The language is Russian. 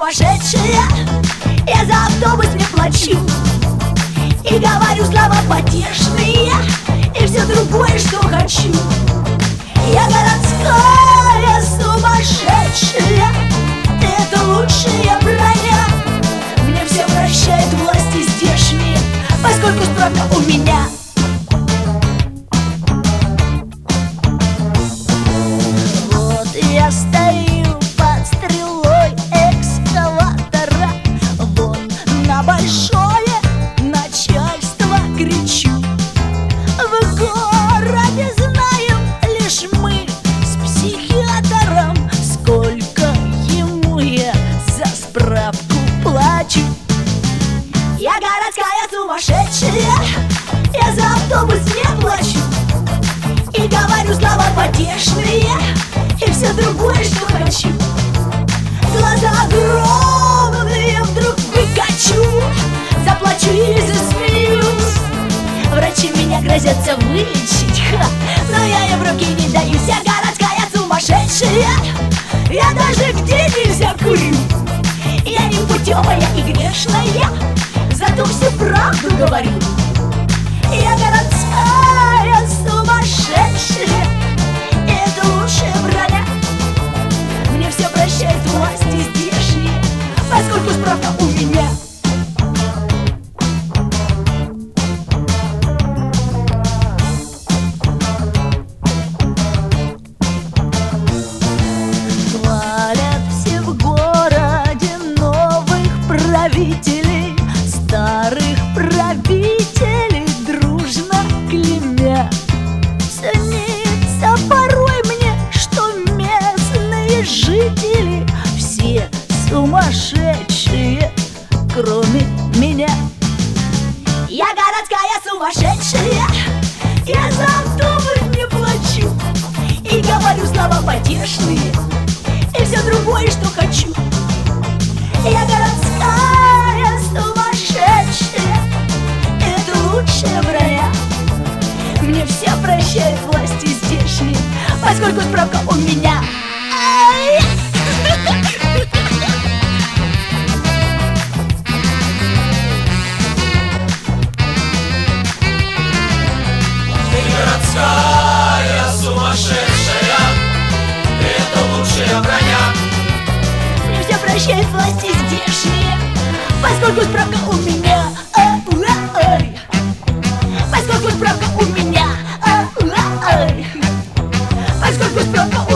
сумасшедшая. Я за автобус не плачу и говорю слова потешные, и все другое, что хочу. Я городская сумасшедшая, это лучшая броня. Мне все прощают власти здешние, поскольку справка у меня. Вот я стою под стрелой экскаватора, вон на большое начальство кричу. В городе знаем лишь мы с психиатром, сколько ему я за справку плачу. Я городская сумасшедшая, я за автобус не плачу и говорю слова потешные, и все другое, что хочу. Глаза огромные вдруг выкачу, заплачу или засмеюсь. Врачи меня грозятся вылечить, но я им в руки не даюсь. Я городская сумасшедшая, я даже где нельзя курю. Я не путевая и грешная, зато всю правду говорю. Я городская сумасшедшая, это лучшая броня. Мне все прощают власти здешние, поскольку справка у меня. Хвалят все в городе новых правителей, старых правителей дружно клеймя. Снится порой мне, что местные жители все сумасшедшие, кроме меня. Я городская сумасшедшая, я за автобус не плачу и говорю слова потешные, и все другое, что хочу. Я городская сумасшедшая, это лучшая броня. Мне все прощают власти здешние, поскольку справка у меня. Ай! Ты городская сумасшедшая, это лучшая броня. Мне все прощают власти здешние, поскольку справка у меня. Поскольку справка у меня. Поскольку справка